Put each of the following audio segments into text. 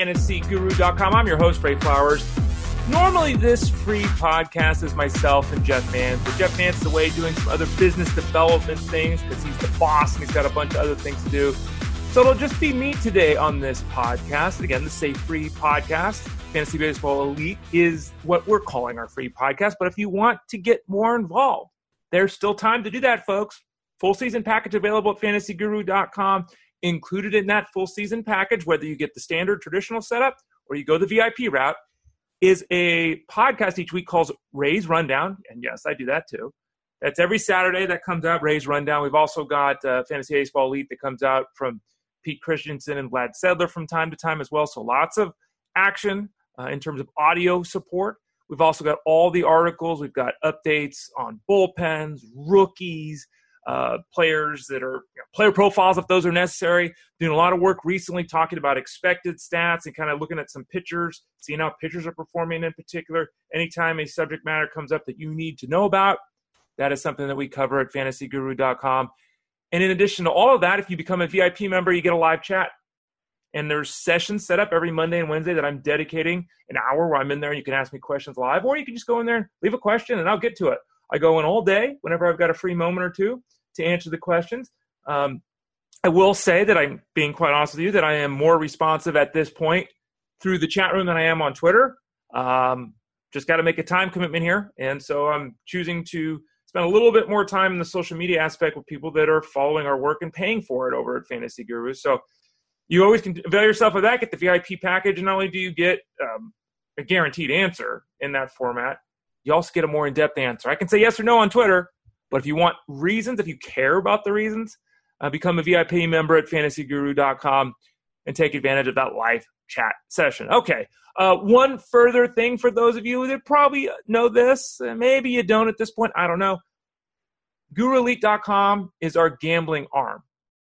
fantasyguru.com. I'm your host, Ray Flowers. Normally, this free podcast is myself and Jeff Mans, but Jeff Mans is away doing some other business development things because he's the boss and he's got a bunch of other things to do. So it'll just be me today on this podcast. Again, this is a free podcast. Fantasy Baseball Elite is what we're calling our free podcast. But if you want to get more involved, there's still time to do that, folks. Full season package available at fantasyguru.com. Included in that full season package, whether you get the standard traditional setup or you go the VIP route, is a podcast each week called Ray's Rundown. And yes, I do that too. That's every Saturday that comes out, Ray's Rundown. We've also got Fantasy Baseball Elite that comes out from Pete Christensen and Vlad Sedler from time to time as well. So lots of action in terms of audio support. We've also got all the articles. We've got updates on bullpens, rookies, players that are player profiles if those are necessary. Doing a lot of work recently talking about expected stats and kind of looking at some pitchers, seeing how pitchers are performing in particular. Anytime a subject matter comes up that you need to know about, that is something that we cover at fantasyguru.com. And in addition to all of that, if you become a VIP member, you get a live chat. And there's sessions set up every Monday and Wednesday that I'm dedicating an hour where I'm in there and you can ask me questions live, or you can just go in there and leave a question and I'll get to it. I go in all day whenever I've got a free moment or two to answer the questions. I will say that I'm being quite honest with you that I am more responsive at this point through the chat room than I am on Twitter. Just got to make a time commitment here. And so I'm choosing to spend a little bit more time in the social media aspect with people that are following our work and paying for it over at Fantasy Guru. So you always can avail yourself of that, get the VIP package, and not only do you get a guaranteed answer in that format, you also get a more in-depth answer. I can say yes or no on Twitter, but if you want reasons, if you care about the reasons, become a VIP member at fantasyguru.com and take advantage of that live chat session. Okay, one further thing for those of you that probably know this, maybe you don't at this point, I don't know. GuruElite.com is our gambling arm.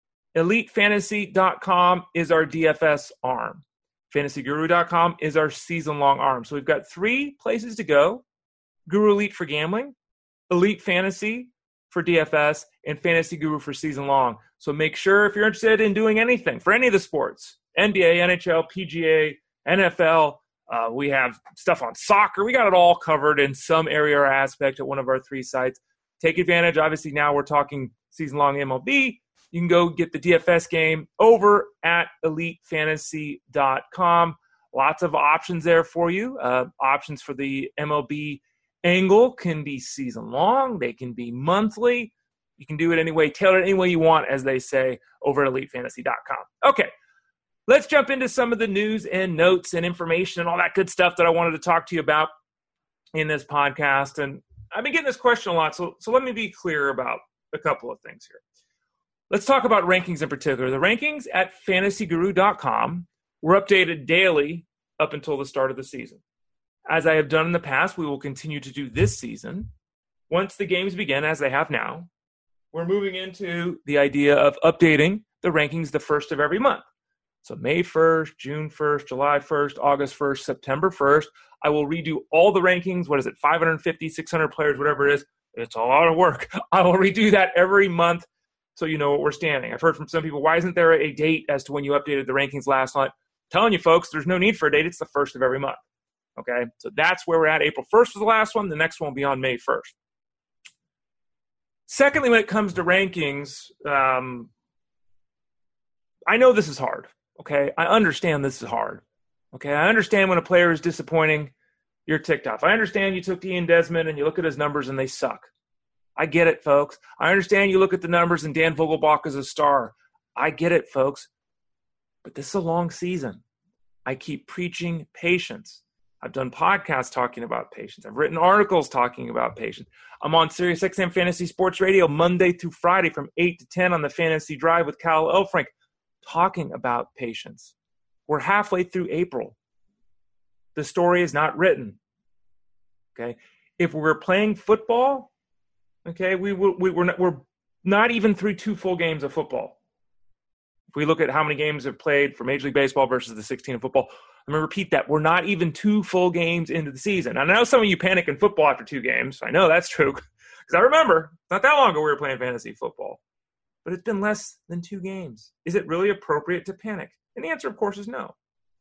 EliteFantasy.com is our DFS arm. FantasyGuru.com is our season-long arm. So we've got three places to go. Guru Elite for gambling, Elite Fantasy for DFS, and Fantasy Guru for season long. So make sure if you're interested in doing anything for any of the sports, NBA, NHL, PGA, NFL, we have stuff on soccer. We got it all covered in some area or aspect at one of our three sites. Take advantage. Obviously, now we're talking season long MLB. You can go get the DFS game over at EliteFantasy.com. Lots of options there for you. Options for the MLB angle can be season long. They can be monthly. You can do it any way, tailor it any way you want, as they say, over at EliteFantasy.com. Okay, let's jump into some of the news and notes and information and all that good stuff that I wanted to talk to you about in this podcast. And I've been getting this question a lot, so let me be clear about a couple of things here. Let's talk about rankings in particular. The rankings at fantasyguru.com were updated daily up until the start of the season. As I have done in the past, we will continue to do this season. Once the games begin, as they have now, we're moving into the idea of updating the rankings the first of every month. So May 1st, June 1st, July 1st, August 1st, September 1st. I will redo all the rankings. 550, 600 players, whatever it is. It's a lot of work. I will redo that every month so you know what we're standing. I've heard from some people, why isn't there a date as to when you updated the rankings last night? I'm telling you, folks, there's no need for a date. It's the first of every month. Okay, so that's where we're at. April 1st was the last one. The next one will be on May 1st. Secondly, when it comes to rankings, I know this is hard. Okay, I understand this is hard. Okay, I understand when a player is disappointing, you're ticked off. I understand you took Ian Desmond and you look at his numbers and they suck. I get it, folks. I understand you look at the numbers and Dan Vogelbach is a star. I get it, folks. But this is a long season. I keep preaching patience. I've done podcasts talking about patience. I've written articles talking about patience. I'm on SiriusXM Fantasy Sports Radio Monday through Friday from 8 to 10 on the Fantasy Drive with Cal Elfrink talking about patience. We're halfway through April. The story is not written. Okay? If we're playing football, okay, we're not even through 2 full games of football. If we look at how many games have played for Major League Baseball versus the 16 in football, I'm going to repeat that. We're not even 2 full games into the season. I know some of you panic in football after 2 games. I know that's true because I remember not that long ago we were playing fantasy football. But it's been less than 2 games. Is it really appropriate to panic? And the answer, of course, is no.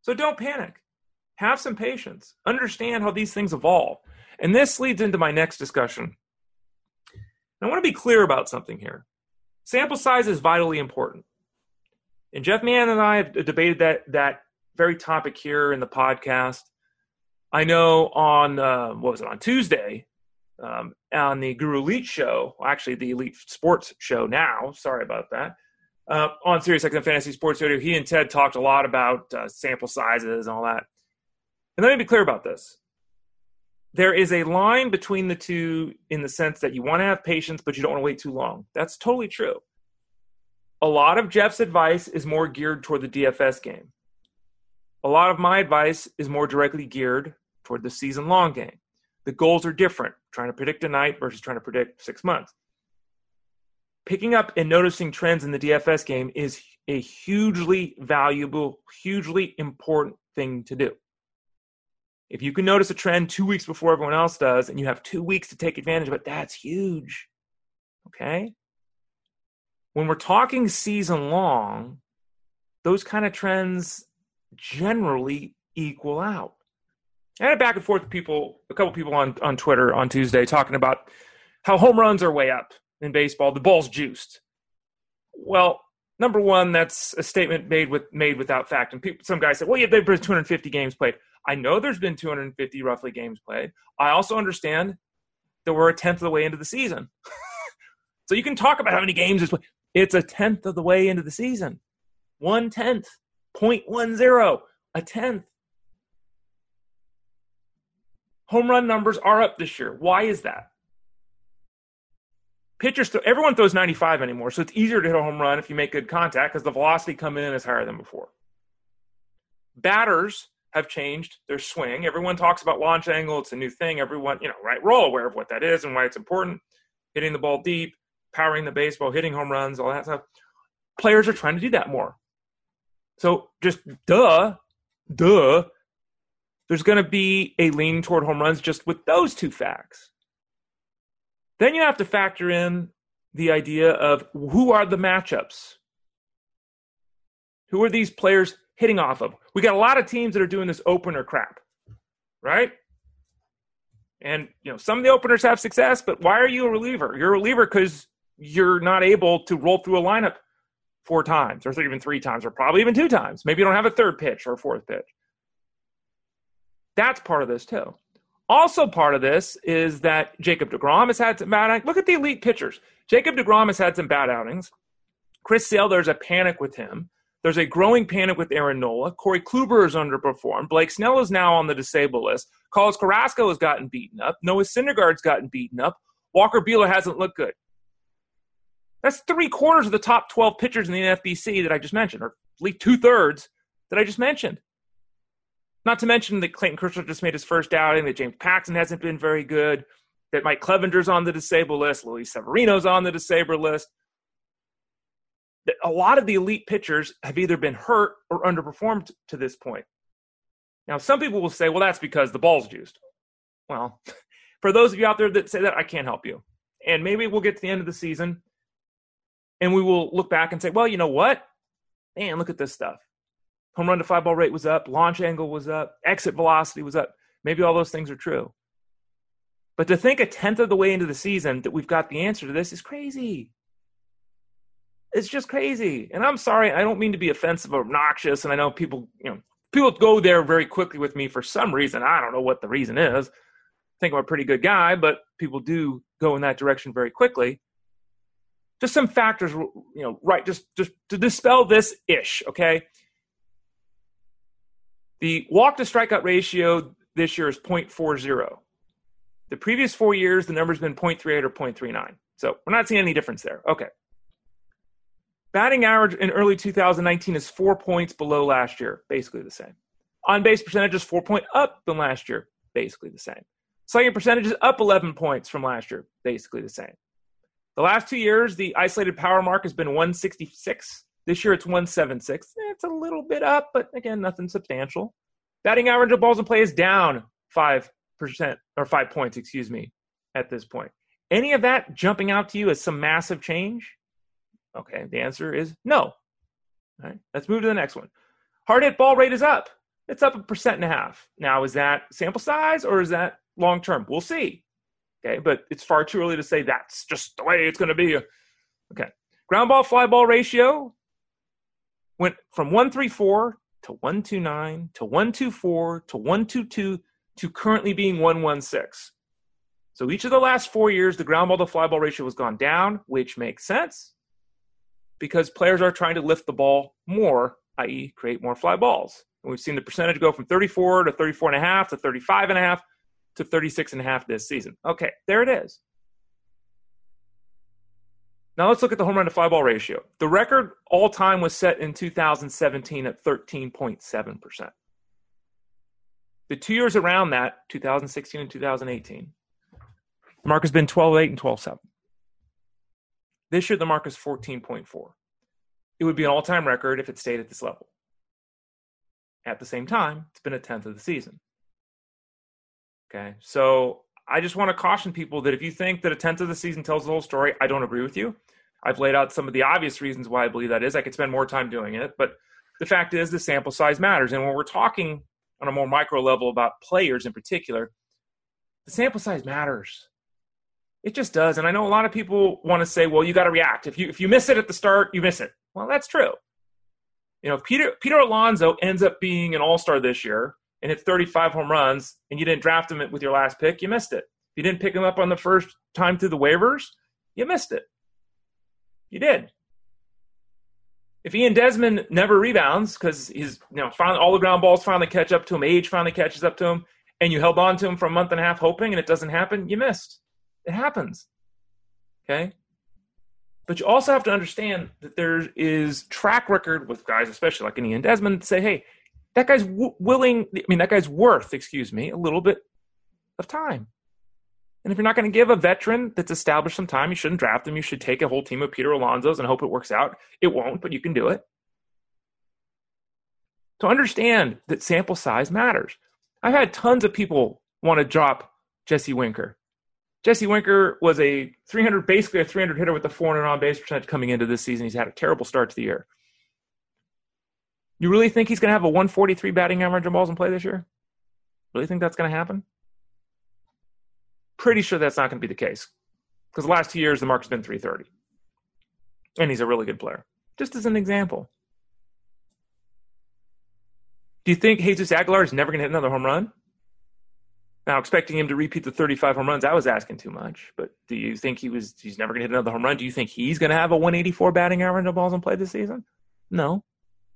So don't panic. Have some patience. Understand how these things evolve. And this leads into my next discussion. I want to be clear about something here. Sample size is vitally important. And Jeff Mann and I have debated that very topic here in the podcast. I know on, on Tuesday, on the Guru Elite show, actually the Elite Sports show now, sorry about that, on SiriusXM Fantasy Sports Radio, he and Ted talked a lot about sample sizes and all that. And let me be clear about this. There is a line between the two in the sense that you want to have patience, but you don't want to wait too long. That's totally true. A lot of Jeff's advice is more geared toward the DFS game. A lot of my advice is more directly geared toward the season-long game. The goals are different, trying to predict a night versus trying to predict 6 months. Picking up and noticing trends in the DFS game is a hugely valuable, hugely important thing to do. If you can notice a trend 2 weeks before everyone else does, and you have 2 weeks to take advantage of it, that's huge. Okay? When we're talking season long, those kind of trends generally equal out. I had a back and forth with a couple people on Twitter on Tuesday talking about how home runs are way up in baseball. The ball's juiced. Well, number one, that's a statement made without fact. And some guys say, well, yeah, there's been 250 games played. I know there's been 250 roughly games played. I also understand that we're a tenth of the way into the season. So you can talk about how many games is played. It's a tenth of the way into the season. 1/10, 0.10, a tenth. Home run numbers are up this year. Why is that? Everyone throws 95 anymore, so it's easier to hit a home run if you make good contact because the velocity coming in is higher than before. Batters have changed their swing. Everyone talks about launch angle. It's a new thing. Everyone, right? We're all aware of what that is and why it's important. Hitting the ball deep, powering the baseball, hitting home runs, all that stuff. Players are trying to do that more. So just duh, there's going to be a lean toward home runs just with those two facts. Then you have to factor in the idea of who are the matchups? Who are these players hitting off of? We got a lot of teams that are doing this opener crap, right? And, some of the openers have success, but why are you a reliever? You're a reliever because you're not able to roll through a lineup 4 times or even 3 times or probably even 2 times. Maybe you don't have a third pitch or a fourth pitch. That's part of this too. Also part of this is that Jacob deGrom has had some bad outings. Look at the elite pitchers. Jacob deGrom has had some bad outings. Chris Sale, there's a panic with him. There's a growing panic with Aaron Nola. Corey Kluber has underperformed. Blake Snell is now on the disabled list. Carlos Carrasco has gotten beaten up. Noah Syndergaard's gotten beaten up. Walker Buehler hasn't looked good. That's 3/4 of the top 12 pitchers in the NFBC that I just mentioned, or at least 2/3 that I just mentioned. Not to mention that Clayton Kershaw just made his first outing, that James Paxton hasn't been very good, that Mike Clevenger's on the disabled list, Luis Severino's on the disabled list. That a lot of the elite pitchers have either been hurt or underperformed to this point. Now, some people will say, well, that's because the ball's juiced. Well, for those of you out there that say that, I can't help you. And maybe we'll get to the end of the season and we will look back and say, well, you know what? Man, look at this stuff. Home run to fly ball rate was up. Launch angle was up. Exit velocity was up. Maybe all those things are true. But to think a tenth of the way into the season that we've got the answer to this is crazy. It's just crazy. And I'm sorry, I don't mean to be offensive or obnoxious. And I know people go there very quickly with me for some reason. I don't know what the reason is. I think I'm a pretty good guy, but people do go in that direction very quickly. Just some factors, right, just to dispel this ish, okay? The walk-to-strikeout ratio this year is 0.40. The previous 4 years, the number's been 0.38 or 0.39. So we're not seeing any difference there. Okay. Batting average in early 2019 is 4 points below last year, basically the same. On-base percentage is 4 points up than last year, basically the same. Slugging percentage is up 11 points from last year, basically the same. The last 2 years, the isolated power mark has been 166. This year it's 176. It's a little bit up, but again, nothing substantial. Batting average of balls in play is down 5% or 5 points, at this point. Any of that jumping out to you as some massive change? Okay, the answer is no. All right, let's move to the next one. Hard hit ball rate is up. It's up 1.5%. Now, is that sample size or is that long-term? We'll see. Okay, but it's far too early to say that's just the way it's going to be. Okay. Ground ball, fly ball ratio went from 134 to 129 to 124 to 122 to currently being 116. So each of the last 4 years, the ground ball to fly ball ratio has gone down, which makes sense because players are trying to lift the ball more, i.e. create more fly balls. And we've seen the percentage go from 34 to 34.5 to 35.5 to 36.5 this season. Okay, there it is. Now let's look at the home run to fly ball ratio. The record all time was set in 2017 at 13.7%. The 2 years around that, 2016 and 2018, the mark has been 12.8 and 12.7. This year, the mark is 14.4. It would be an all-time record if it stayed at this level. At the same time, it's been a 10th of the season. Okay, so I just want to caution people that if you think that a 10th of the season tells the whole story, I don't agree with you. I've laid out some of the obvious reasons why I believe that is. I could spend more time doing it, but the fact is the sample size matters. And when we're talking on a more micro level about players in particular, the sample size matters. It just does. And I know a lot of people want to say, well, you got to react. If you miss it at the start, you miss it. Well, that's true. You know, if Peter Alonso ends up being an all-star this year and hits 35 home runs and you didn't draft him with your last pick, you missed it. If you didn't pick him up on the first time through the waivers, you missed it. You did. If Ian Desmond never rebounds because he's, finally all the ground balls finally catch up to him, age finally catches up to him, and you held on to him for a month and a half hoping and it doesn't happen, you missed. It happens. Okay? But you also have to understand that there is track record with guys, especially like an Ian Desmond, to say, hey, that guy's worth a little bit of time. And if you're not going to give a veteran that's established some time, you shouldn't draft him. You should take a whole team of Peter Alonsos and hope it works out. It won't, but you can do it. To understand that sample size matters. I've had tons of people want to drop Jesse Winker. Jesse Winker was basically a 300 hitter with a 400 on-base percentage coming into this season. He's had a terrible start to the year. You really think he's going to have a 143 batting average on balls in play this year? Really think that's going to happen? Pretty sure that's not going to be the case. Because the last 2 years, the mark's been 330. And he's a really good player. Just as an example. Do you think Jesus Aguilar is never going to hit another home run? Now, expecting him to repeat the 35 home runs, I was asking too much. But do you think he's never going to hit another home run? Do you think he's going to have a 184 batting average on balls in play this season? No.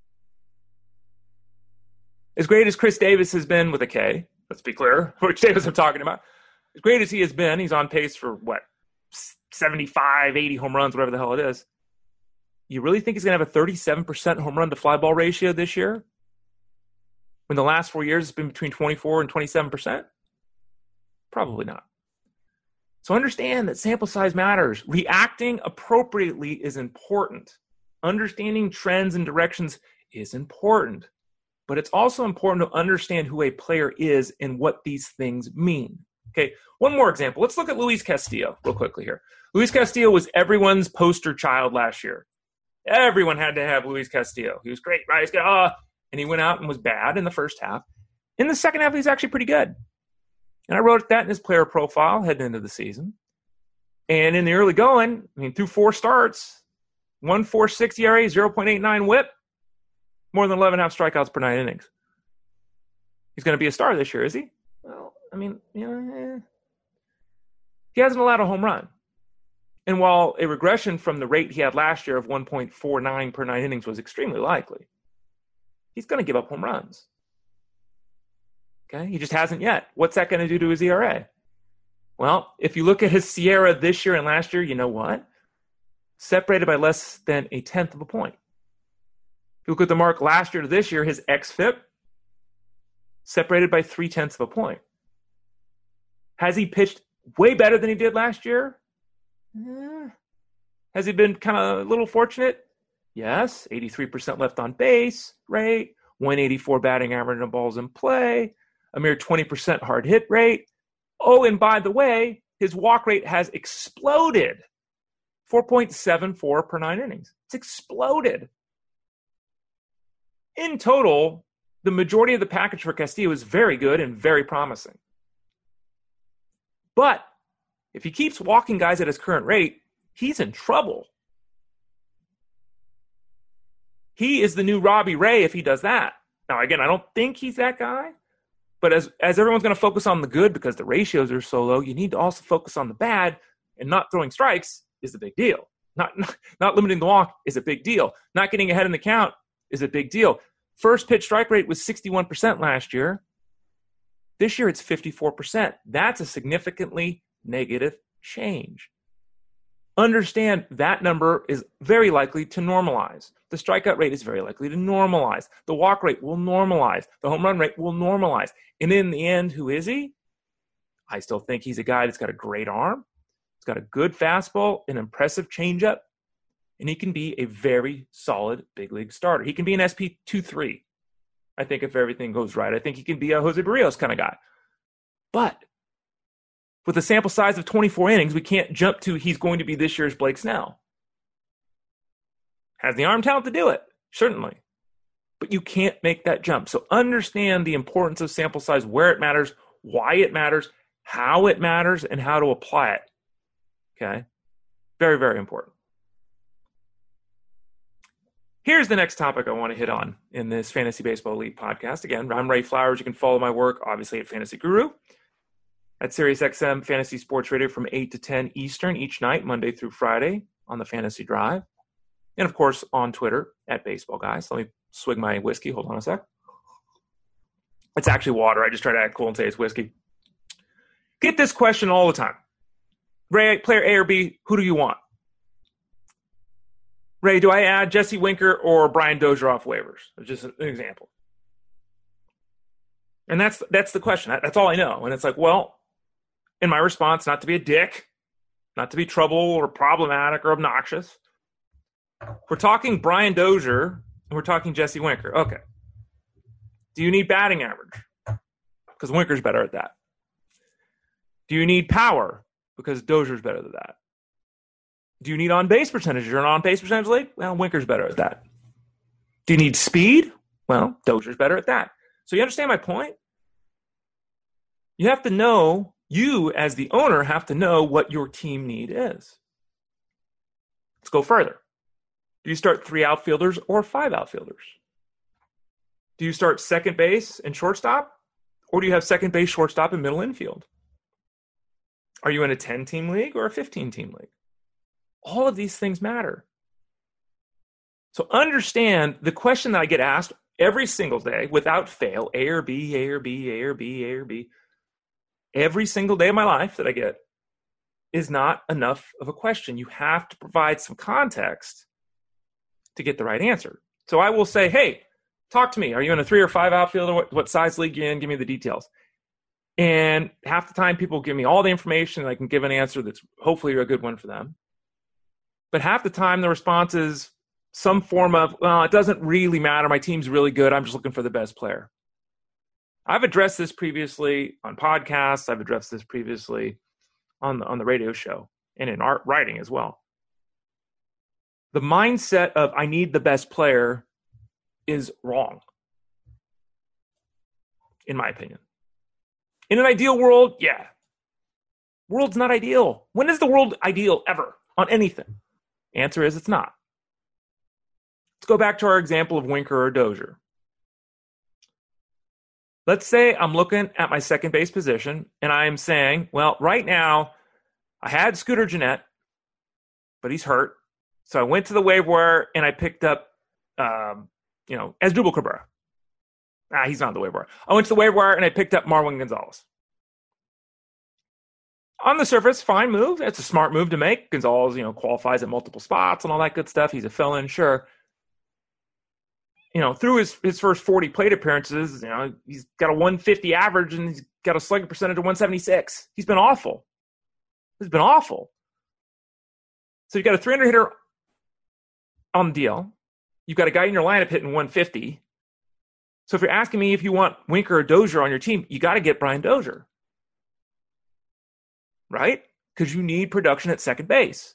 As great as Chris Davis has been with a K, let's be clear, which Davis I'm talking about, as great as he has been, he's on pace for, 75, 80 home runs, whatever the hell it is. You really think he's going to have a 37% home run to fly ball ratio this year? When the last 4 years it's been between 24 and 27%? Probably not. So understand that sample size matters. Reacting appropriately is important. Understanding trends and directions is important. But it's also important to understand who a player is and what these things mean. Okay, one more example. Let's look at Luis Castillo real quickly here. Luis Castillo was everyone's poster child last year. Everyone had to have Luis Castillo. He was great, right? And he went out and was bad in the first half. In the second half, he's actually pretty good. And I wrote that in his player profile heading into the season. And in the early going, through 4 starts, 1.46 ERA, 0.89 WHIP, more than 11.5 strikeouts per 9 innings. He's going to be a star this year, is he? Well, he hasn't allowed a home run. And while a regression from the rate he had last year of 1.49 per 9 innings was extremely likely, he's going to give up home runs. Okay, he just hasn't yet. What's that going to do to his ERA? Well, if you look at his SIERA this year and last year, you know what? Separated by less than 1/10 of a point. If you look at the mark last year to this year, his xFIP separated by 0.3 of a point. Has he pitched way better than he did last year? Has he been kind of a little fortunate? Yes, 83% left on base rate, 184 batting average on balls in play, a mere 20% hard hit rate. Oh, and by the way, his walk rate has exploded. 4.74 per 9 innings. It's exploded. In total, the majority of the package for Castillo is very good and very promising. But if he keeps walking guys at his current rate, he's in trouble. He is the new Robbie Ray if he does that. Now, again, I don't think he's that guy. But as everyone's going to focus on the good because the ratios are so low, you need to also focus on the bad, and not throwing strikes is a big deal. Not limiting the walk is a big deal. Not getting ahead in the count is a big deal. First pitch strike rate was 61% last year. This year it's 54%. That's a significantly negative change. Understand that number is very likely to normalize. The strikeout rate is very likely to normalize. The walk rate will normalize. The home run rate will normalize. And in the end, who is he? I still think he's a guy that's got a great arm. He's got a good fastball, an impressive changeup, and he can be a very solid big league starter. He can be an SP 2-3. I think if everything goes right, I think he can be a Jose Barrios kind of guy. But with a sample size of 24 innings, we can't jump to he's going to be this year's Blake Snell. Has the arm talent to do it? Certainly. But you can't make that jump. So understand the importance of sample size, where it matters, why it matters, how it matters, and how to apply it. Okay? Very, very important. Here's the next topic I want to hit on in this Fantasy Baseball Elite podcast. Again, I'm Ray Flowers. You can follow my work, obviously, at Fantasy Guru, at SiriusXM Fantasy Sports Radio from 8 to 10 Eastern each night, Monday through Friday on the Fantasy Drive. And, of course, on Twitter at Baseball Guys. Let me swig my whiskey. Hold on a sec. It's actually water. I just try to act cool and say it's whiskey. Get this question all the time. Ray, player A or B, who do you want? Ray, do I add Jesse Winker or Brian Dozier off waivers? Just an example. And that's the question. That's all I know. And it's like, well, in my response, not to be a dick, not to be trouble or problematic or obnoxious, we're talking Brian Dozier and we're talking Jesse Winker. Okay. Do you need batting average? Because Winker's better at that. Do you need power? Because Dozier's better than that. Do you need on-base percentage? You're an on-base percentage league? Well, Winker's better at that. Do you need speed? Well, Dozier's better at that. So you understand my point? You have to know, you as the owner have to know what your team need is. Let's go further. Do you start 3 outfielders or 5 outfielders? Do you start second base and shortstop? Or do you have second base, shortstop, and middle infield? Are you in a 10-team league or a 15-team league? All of these things matter. So understand the question that I get asked every single day without fail, A or B, A or B, A or B, A or B, every single day of my life that I get is not enough of a question. You have to provide some context to get the right answer. So I will say, hey, talk to me. Are you in a 3 or 5 outfielder? What size league you're in? Give me the details. And half the time people give me all the information and I can give an answer that's hopefully a good one for them. But half the time the response is some form of, well, it doesn't really matter. My team's really good. I'm just looking for the best player. I've addressed this previously on podcasts. I've addressed this previously on the radio show and in art writing as well. The mindset of I need the best player is wrong, in my opinion. In an ideal world, yeah. World's not ideal. When is the world ideal ever on anything? Answer is it's not. Let's go back to our example of Winker or Dozier. Let's say I'm looking at my second base position and I'm saying, well, right now I had Scooter Gennett, but he's hurt. So I went to the waiver wire and I picked up, Asdrubal Cabrera. He's not on the waiver wire. I went to the waiver wire and I picked up Marwin Gonzalez. On the surface, fine move. It's a smart move to make. Gonzalez, qualifies at multiple spots and all that good stuff. He's a fill-in, sure. Through his first 40 plate appearances, he's got a 150 average and he's got a slugging percentage of 176. He's been awful. He's been awful. So you've got a 300 hitter on the deal. You've got a guy in your lineup hitting 150. So if you're asking me if you want Winker or Dozier on your team, you got to get Brian Dozier. Right? Because you need production at second base.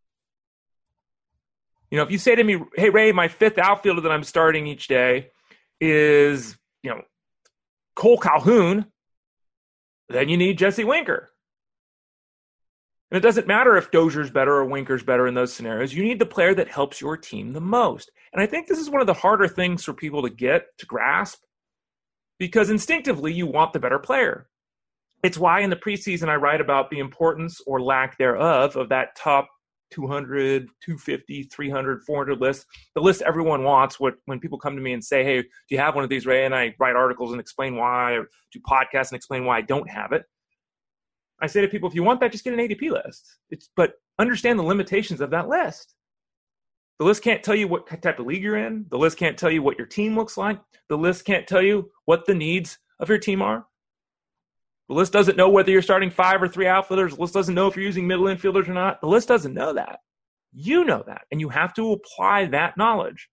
If you say to me, hey, Ray, my 5th outfielder that I'm starting each day is, Cole Calhoun, then you need Jesse Winker. And it doesn't matter if Dozier's better or Winker's better in those scenarios. You need the player that helps your team the most. And I think this is one of the harder things for people to grasp, because instinctively you want the better player. It's why in the preseason I write about the importance or lack thereof of that top 200, 250, 300, 400 list, the list everyone wants. When people come to me and say, hey, do you have one of these, Ray? And I write articles and explain why, or do podcasts and explain why I don't have it. I say to people, if you want that, just get an ADP list. But understand the limitations of that list. The list can't tell you what type of league you're in. The list can't tell you what your team looks like. The list can't tell you what the needs of your team are. The list doesn't know whether you're starting 5 or 3 outfielders. The list doesn't know if you're using middle infielders or not. The list doesn't know that. You know that, and you have to apply that knowledge.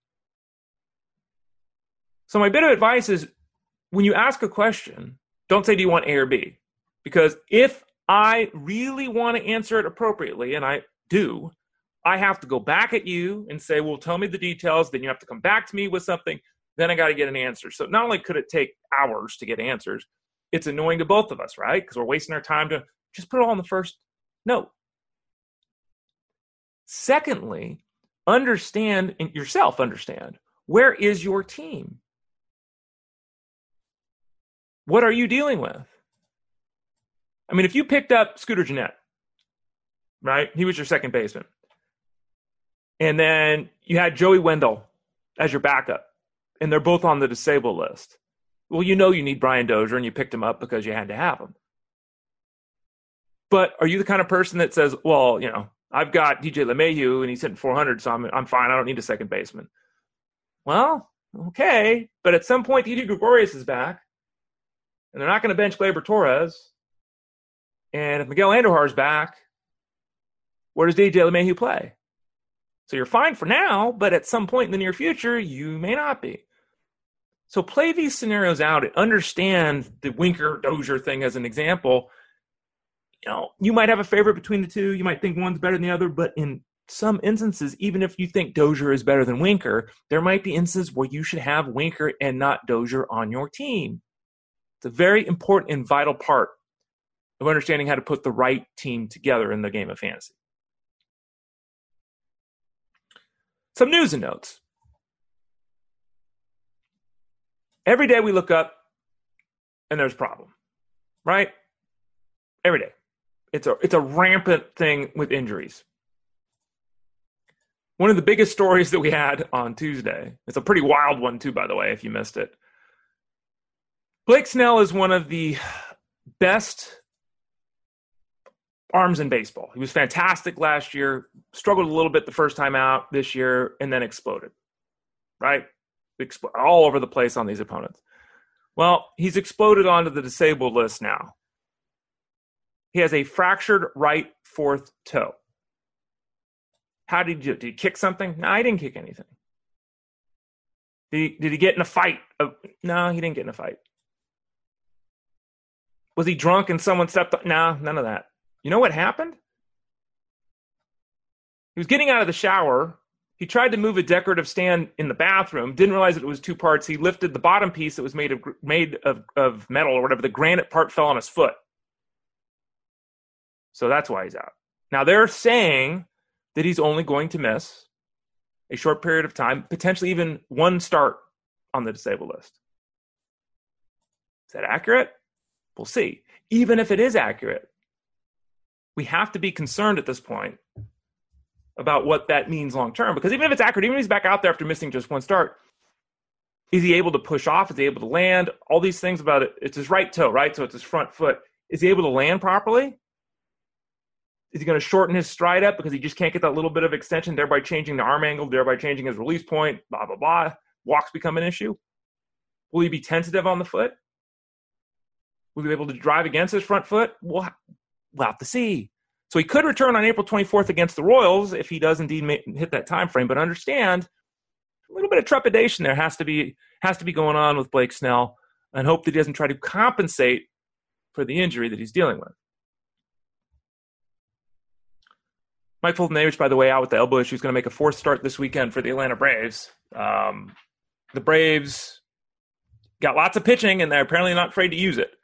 So my bit of advice is, when you ask a question, don't say, do you want A or B? Because if I really want to answer it appropriately, and I do, I have to go back at you and say, well, tell me the details. Then you have to come back to me with something. Then I got to get an answer. So not only could it take hours to get answers, it's annoying to both of us, right? Because we're wasting our time to just put it all in the first note. Secondly, understand, where is your team? What are you dealing with? I mean, if you picked up Scooter Gennett, right? He was your second baseman. And then you had Joey Wendell as your backup, and they're both on the disabled list. Well, you need Brian Dozier, and you picked him up because you had to have him. But are you the kind of person that says, well, I've got DJ LeMahieu, and he's hitting 400, so I'm fine. I don't need a second baseman. Well, okay. But at some point, Didi Gregorius is back, and they're not going to bench Gleyber Torres. And if Miguel Andujar is back, where does DJ LeMahieu play? So you're fine for now, but at some point in the near future, you may not be. So play these scenarios out and understand the Winker-Dozier thing as an example. You might have a favorite between the two. You might think one's better than the other, but in some instances, even if you think Dozier is better than Winker, there might be instances where you should have Winker and not Dozier on your team. It's a very important and vital part of understanding how to put the right team together in the game of fantasy. Some news and notes. Every day we look up and there's a problem, right? Every day. It's a rampant thing with injuries. One of the biggest stories that we had on Tuesday, it's a pretty wild one too, by the way, if you missed it. Blake Snell is one of the best arms in baseball. He was fantastic last year, struggled a little bit the first time out this year, and then exploded, right? All over the place on these opponents. Well, he's exploded onto the disabled list now. He has a fractured right fourth toe. How did he do it? Did he kick something? No, he didn't kick anything. Did he get in a fight? No, he didn't get in a fight. Was he drunk and someone stepped up? No, none of that. You know what happened? He was getting out of the shower. He tried to move a decorative stand in the bathroom, didn't realize that it was two parts. He lifted the bottom piece that was made of metal or whatever. The granite part fell on his foot. So that's why he's out. Now they're saying that he's only going to miss a short period of time, potentially even one start on the disabled list. Is that accurate? We'll see. Even if it is accurate, we have to be concerned at this point about what that means long term. Because even if it's accurate, even if he's back out there after missing just one start, is he able to push off? Is he able to land? All these things about it. It's his right toe, right? So it's his front foot. Is he able to land properly? Is he going to shorten his stride up because he just can't get that little bit of extension, thereby changing the arm angle, thereby changing his release point, blah, blah, blah. Walks become an issue. Will he be tentative on the foot? Will he be able to drive against his front foot? We'll have to see. So he could return on April 24th against the Royals if he does indeed hit that time frame. But understand, a little bit of trepidation there has to be going on with Blake Snell, and hope that he doesn't try to compensate for the injury that he's dealing with. Mike Foltynewicz, by the way, out with the elbow issue, is going to make a fourth start this weekend for the Atlanta Braves. The Braves got lots of pitching, and they're apparently not afraid to use it.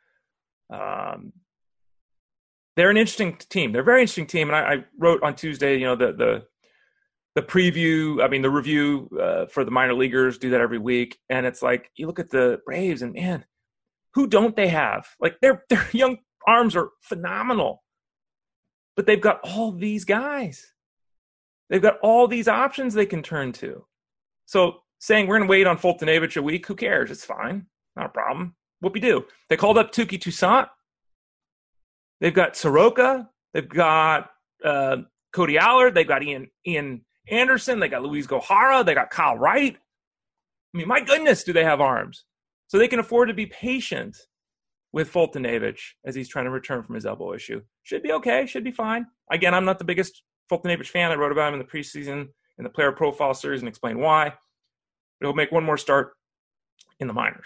They're an interesting team. They're a very interesting team. And I wrote on Tuesday, the preview, the review for the minor leaguers, do that every week. And it's like, you look at the Braves and, man, who don't they have? Like, their young arms are phenomenal. But they've got all these guys. They've got all these options they can turn to. So saying we're going to wait on Foltynewicz a week, who cares? It's fine. Not a problem. Whoop-de-doo. They called up Touki Toussaint. They've got Soroka. They've got Cody Allard. They've got Ian Anderson. They got Luis Gohara. They got Kyle Wright. I mean, my goodness, do they have arms? So they can afford to be patient with Foltynewicz as he's trying to return from his elbow issue. Should be okay. Should be fine. Again, I'm not the biggest Foltynewicz fan. I wrote about him in the preseason in the player profile series and explained why. But he'll make one more start in the minors.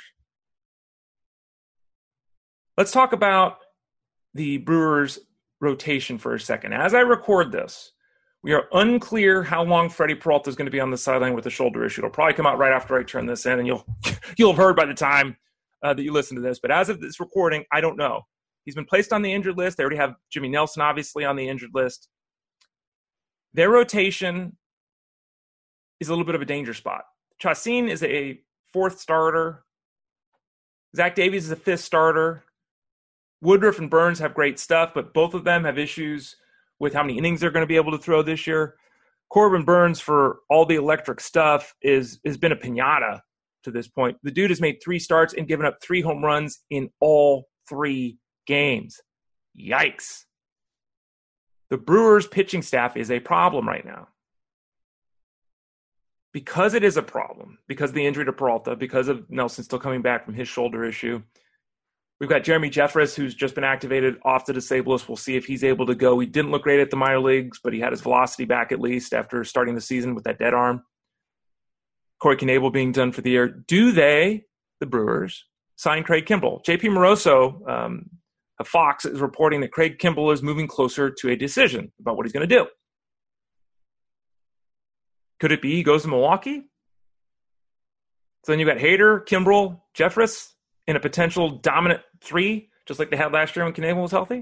Let's talk about the Brewers rotation for a second. As I record this, we are unclear how long Freddie Peralta is going to be on the sideline with the shoulder issue. It'll probably come out right after I turn this in, and you'll have heard by the time that you listen to this. But as of this recording, I don't know. He's been placed on the injured list. They already have Jimmy Nelson, obviously, on the injured list. Their rotation is a little bit of a danger spot. Chacin is a fourth starter. Zach Davies is a fifth starter. Woodruff and Burns have great stuff, but both of them have issues with how many innings they're going to be able to throw this year. Corbin Burns, for all the electric stuff, has been a piñata to this point. The dude has made 3 starts and given up 3 home runs in all 3 games. Yikes. The Brewers' pitching staff is a problem right now. Because it is a problem, because of the injury to Peralta, because of Nelson still coming back from his shoulder issue, we've got Jeremy Jeffress, who's just been activated off the disabled list. We'll see if he's able to go. He didn't look great at the minor leagues, but he had his velocity back at least after starting the season with that dead arm. Corey Knebel being done for the year. Do they, the Brewers, sign Craig Kimbrell? JP Moroso of Fox is reporting that Craig Kimbrell is moving closer to a decision about what he's going to do. Could it be he goes to Milwaukee? So then you've got Hader, Kimbrell, Jeffress in a potential dominant 3, just like they had last year when Knebel was healthy?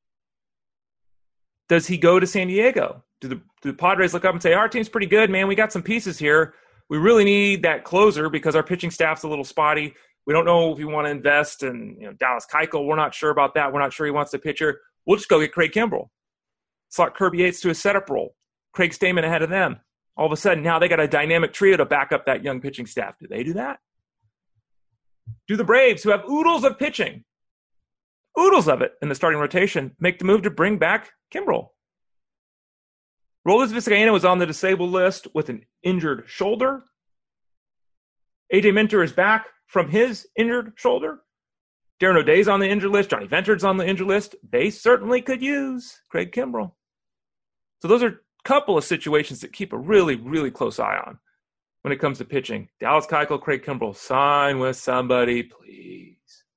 Does he go to San Diego? Do the Padres look up and say, our team's pretty good, man. We got some pieces here. We really need that closer because our pitching staff's a little spotty. We don't know if we want to invest in Dallas Keuchel. We're not sure about that. We're not sure he wants the pitcher. We'll just go get Craig Kimbrell. Slot Kirby Yates to a setup role. Craig Stamen ahead of them. All of a sudden, now they got a dynamic trio to back up that young pitching staff. Do they do that? Do the Braves, who have oodles of pitching, oodles of it in the starting rotation, make the move to bring back Kimbrell? Roldis Vizcaíno was on the disabled list with an injured shoulder. AJ Minter is back from his injured shoulder. Darren O'Day's on the injured list. Johnny Venture's on the injured list. They certainly could use Craig Kimbrell. So those are a couple of situations that keep a really, really close eye on when it comes to pitching. Dallas Keuchel, Craig Kimbrell, sign with somebody, please.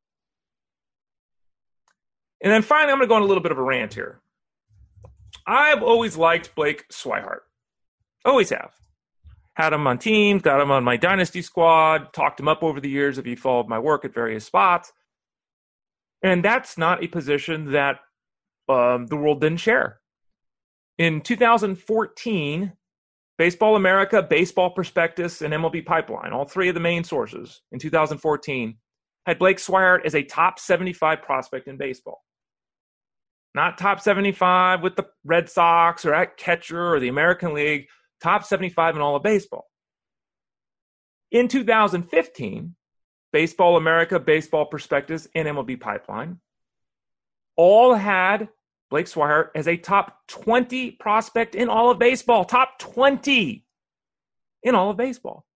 And then finally, I'm going to go on a little bit of a rant here. I've always liked Blake Swihart. Always have. Had him on teams, got him on my dynasty squad, talked him up over the years if you followed my work at various spots. And that's not a position that the world didn't share. In 2014, Baseball America, Baseball Prospectus, and MLB Pipeline, all 3 of the main sources in 2014, had Blake Swihart as a top 75 prospect in baseball. Not top 75 with the Red Sox or at catcher or the American League, top 75 in all of baseball. In 2015, Baseball America, Baseball Prospectus, and MLB Pipeline all had Blake Swihart as a top 20 prospect in all of baseball. Top 20 in all of baseball.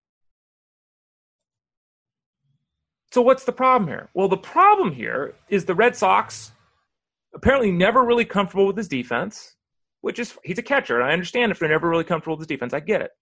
So what's the problem here? Well, the problem here is the Red Sox apparently never really comfortable with his defense, which is, he's a catcher, and I understand if they're never really comfortable with his defense. I get it.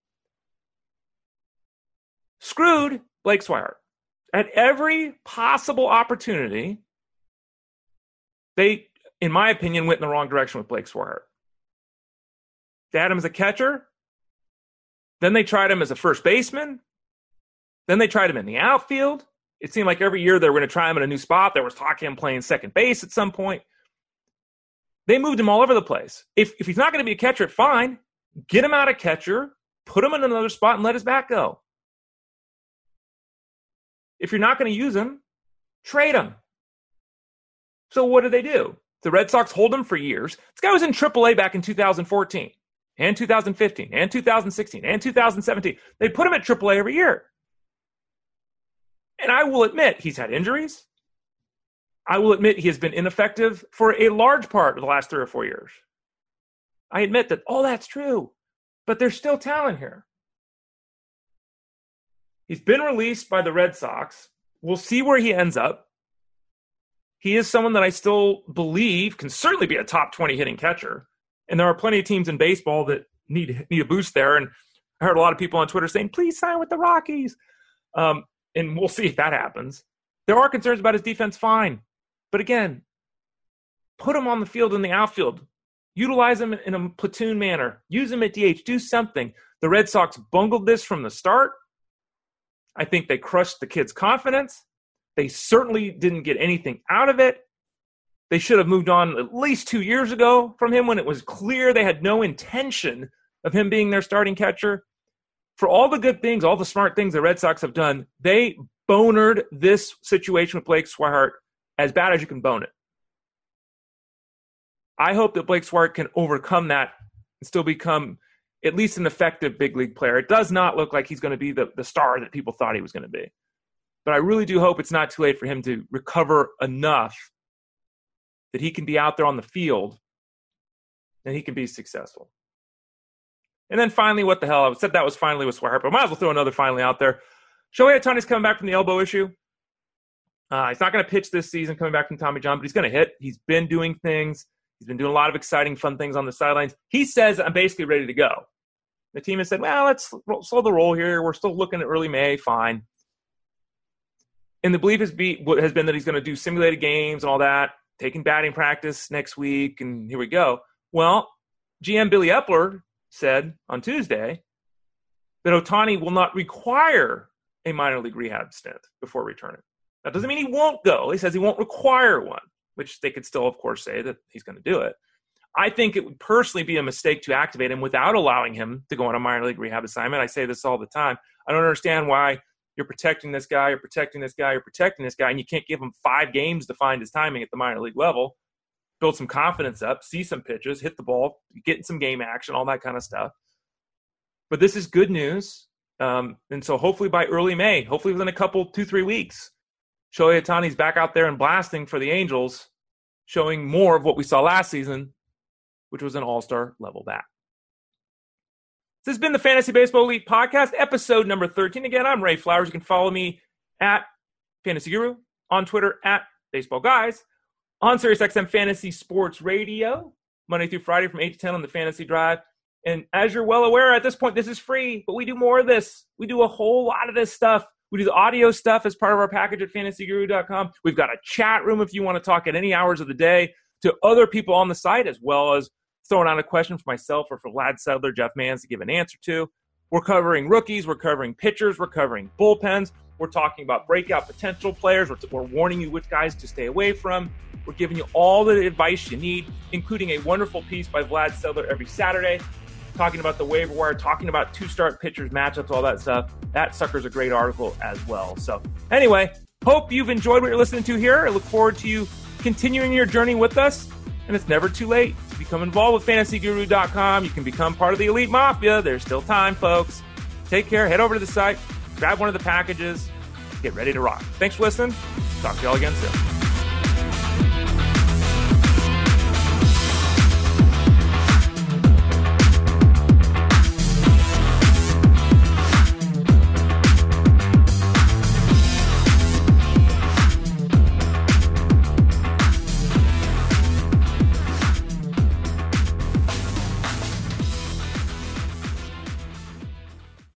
Screwed Blake Swihart. At every possible opportunity, they, in my opinion, went in the wrong direction with Blake Swihart. They had him as a catcher. Then they tried him as a first baseman. Then they tried him in the outfield. It seemed like every year they were going to try him in a new spot. There was talk of him playing second base at some point. They moved him all over the place. If he's not going to be a catcher, fine. Get him out of catcher, put him in another spot, and let his bat go. If you're not going to use him, trade him. So what do they do? The Red Sox hold him for years. This guy was in AAA back in 2014 and 2015 and 2016 and 2017. They put him at AAA every year. And I will admit, he's had injuries. I will admit he has been ineffective for a large part of the last 3 or 4 years. I admit that, that's true. But there's still talent here. He's been released by the Red Sox. We'll see where he ends up. He is someone that I still believe can certainly be a top 20 hitting catcher. And there are plenty of teams in baseball that need a boost there. And I heard a lot of people on Twitter saying, please sign with the Rockies. And we'll see if that happens. There are concerns about his defense, fine. But again, put him on the field in the outfield. Utilize him in a platoon manner. Use him at DH. Do something. The Red Sox bungled this from the start. I think they crushed the kid's confidence. They certainly didn't get anything out of it. They should have moved on at least 2 years ago from him when it was clear they had no intention of him being their starting catcher. For all the good things, all the smart things the Red Sox have done, they bonered this situation with Blake Swihart as bad as you can bone it. I hope that Blake Swihart can overcome that and still become at least an effective big league player. It does not look like he's going to be the star that people thought he was going to be. But I really do hope it's not too late for him to recover enough that he can be out there on the field and he can be successful. And then finally, what the hell? I said that was finally with Swihart, but I might as well throw another finally out there. Shohei Ohtani's coming back from the elbow issue. He's not going to pitch this season coming back from Tommy John, but he's going to hit. He's been doing things. He's been doing a lot of exciting, fun things on the sidelines. He says, I'm basically ready to go. The team has said, well, let's slow the roll here. We're still looking at early May. Fine. And the belief has been that he's going to do simulated games and all that, taking batting practice next week, and here we go. Well, GM Billy Epler said on Tuesday that Ohtani will not require a minor league rehab stint before returning. That doesn't mean he won't go. He says he won't require one, which they could still, of course, say that he's going to do it. I think it would personally be a mistake to activate him without allowing him to go on a minor league rehab assignment. I say this all the time. I don't understand why you're protecting this guy, you're protecting this guy, you're protecting this guy, and you can't give him 5 games to find his timing at the minor league level, build some confidence up, see some pitches, hit the ball, get in some game action, all that kind of stuff. But this is good news. And so hopefully by early May, hopefully within a couple, 2-3 weeks, Shohei Ohtani's back out there and blasting for the Angels, showing more of what we saw last season, which was an all-star level bat. This has been the Fantasy Baseball Elite Podcast, episode number 13. Again, I'm Ray Flowers. You can follow me at Fantasy Guru, on Twitter at Baseball Guys, on SiriusXM Fantasy Sports Radio, Monday through Friday from 8 to 10 on the Fantasy Drive. And as you're well aware, at this point, this is free, but we do more of this. We do a whole lot of this stuff. We do the audio stuff as part of our package at fantasyguru.com. We've got a chat room if you want to talk at any hours of the day to other people on the site, as well as throwing out a question for myself or for Vlad Sedler, Jeff Mans to give an answer to. We're covering rookies. We're covering pitchers. We're covering bullpens. We're talking about breakout potential players. We're warning you which guys to stay away from. We're giving you all the advice you need, including a wonderful piece by Vlad Sedler every Saturday, talking about the waiver wire, talking about 2-start pitchers, matchups, all that stuff. That sucker's a great article as well. So anyway, hope you've enjoyed what you're listening to here. I look forward to you continuing your journey with us. And it's never too late to become involved with fantasyguru.com. You can become part of the Elite Mafia. There's still time, folks. Take care. Head over to the site. Grab one of the packages. Get ready to rock. Thanks for listening. Talk to y'all again soon.